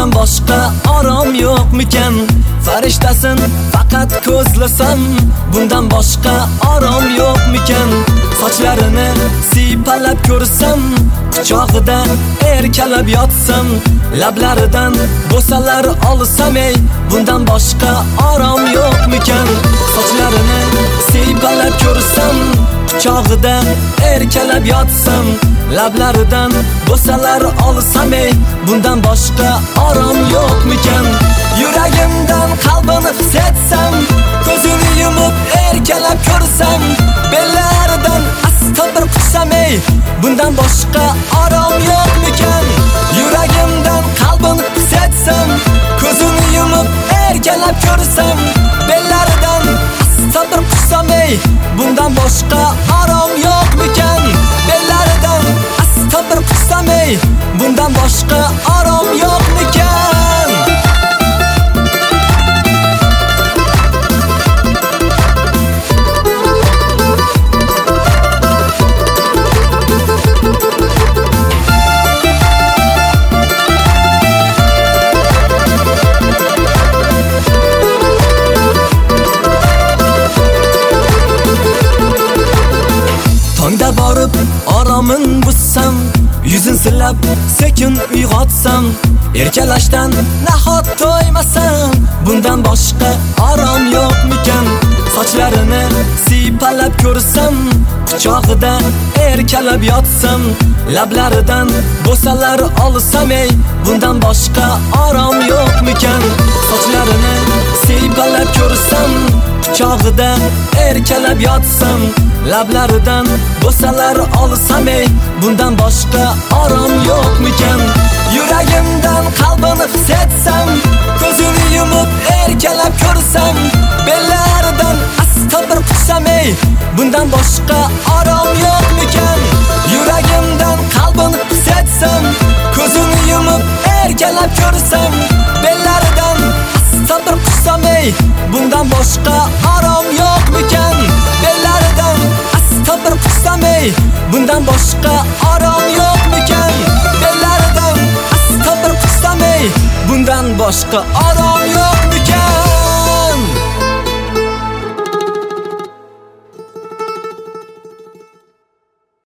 bundan boshqa orom yo'qmikan? Farishtasin faqat ko'zlasam, bundan boshqa orom yo'qmikan? Sochlarini siypalab ko'rsam, quchog'ida erkalab yotsam, lablaridan bo'salar olsam, ey bundan boshqa orom yo'qmikan? Sochlarini siypalab ko'rsam, quchog'ida erkalab yotsam, lablaridan bo'salar olsam, ey bundan boshqa orom yo'qmikan? Yuragimdan qalbini his etsam, ko'zini yumib erkalab ko'rsam, bellaridan asta bir quchsam, ey bundan boshqa orom yo'qmikan? Yuragimdan qalbini his etsam, ko'zini yumib erkalab ko'rsam, bellaridan asta bir quchsam, ey bundan boshqa orom yo'qmikan? Bellaridan asta bir quchsam, ey bundan boshqa orom yo'qmikan? Tongda borib oromin bussam, yuzin silab sekin uyg'otsam, erkalashdan nahot to'ymasam, bundan boshqa orom yo'qmikan? Sochlarini siypalab ko'rsam, quchog'ida erkalab yotsam, lablaridan bo'salar olsam, ey bundan boshqa orom yo'qmikan? Sochlarini siypalab ko'rsam, quchog'ida erkalab yotsam, lablaridan bo'salar olsam, ey bundan boshqa orom yo'qmikan? Yuragimdan qalbini his etsam, ko'zini yumib erkalab ko'rsam, bellaridan asta bir quchsam, ey bundan boshqa orom yo'qmikan? Yuragimdan qalbini his etsam, ko'zini yumib erkalab ko'rsam, bellaridan asta bir quchsam, ey bundan boshqa orom yo'qmikan? Bellaridan asta bir quchsam, ey bundan boshqa orom yo'qmikan? Bellaridan asta bir quchsam, ey bundan boshqa orom yo'q.